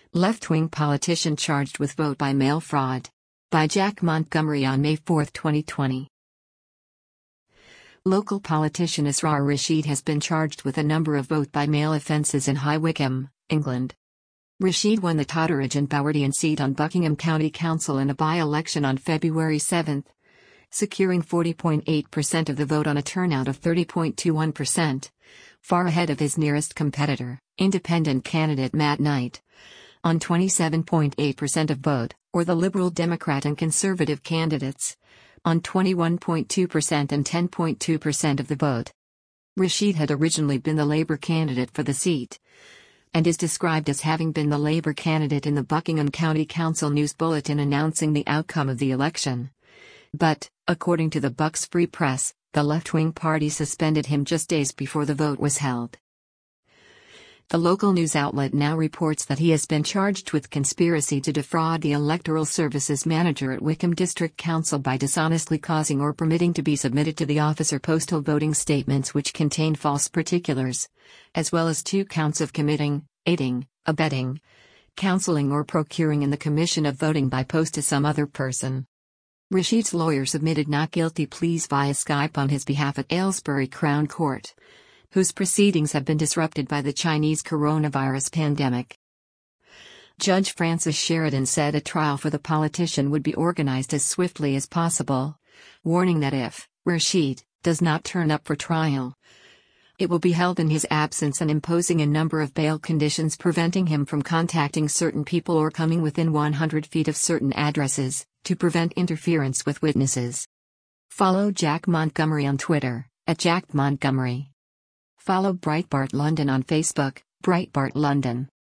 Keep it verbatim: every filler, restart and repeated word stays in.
Left-wing politician charged with vote-by-mail fraud. By Jack Montgomery on May fourth, twenty twenty. Local politician Asrar Rashid has been charged with a number of vote-by-mail offences in High Wycombe, England. Rashid won the Totteridge and Bowerdian seat on Buckingham County Council in a by-election on February seventh, securing forty point eight percent of the vote on a turnout of thirty point two one percent, far ahead of his nearest competitor, independent candidate Matt Knight, on twenty-seven point eight percent of vote, or the Liberal Democrat and Conservative candidates, on twenty-one point two percent and ten point two percent of the vote. Rashid had originally been the Labour candidate for the seat, and is described as having been the Labour candidate in the Buckingham County Council news bulletin announcing the outcome of the election. But, according to the Bucks Free Press, the left-wing party suspended him just days before the vote was held. The local news outlet now reports that he has been charged with conspiracy to defraud the Electoral Services Manager at Wycombe District Council by dishonestly causing or permitting to be submitted to the officer postal voting statements which contain false particulars, as well as two counts of committing, aiding, abetting, counseling or procuring in the commission of voting by post to some other person. Rashid's lawyer submitted not guilty pleas via Skype on his behalf at Aylesbury Crown Court, whose proceedings have been disrupted by the Chinese coronavirus pandemic. Judge Francis Sheridan said a trial for the politician would be organized as swiftly as possible, warning that if Rashid does not turn up for trial, it will be held in his absence and imposing a number of bail conditions preventing him from contacting certain people or coming within one hundred feet of certain addresses, to prevent interference with witnesses. Follow Jack Montgomery on Twitter, at Jack Montgomery. Follow Breitbart London on Facebook, Breitbart London.